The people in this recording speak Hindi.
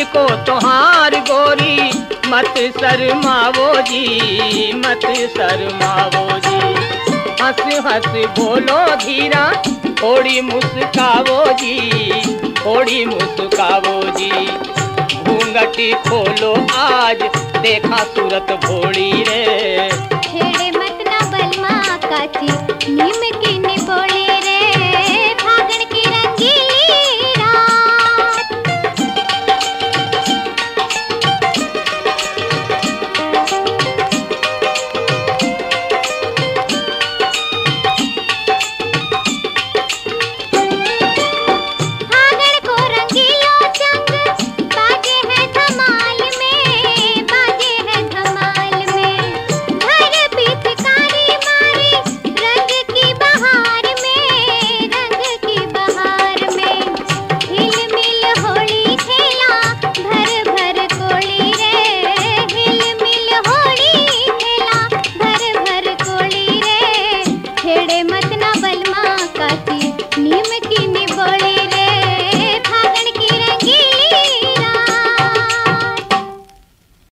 को तोहार गोरी मत शर्मावो जी, मत शर्मावो जी। हंस हंस बोलो धीरा थोड़ी मुस्कावो जी, थोड़ी मुस्कावो जी। घूंघटी खोलो आज देखा सूरत भोली रे। छेड़े मत ना बलमा काची नीम की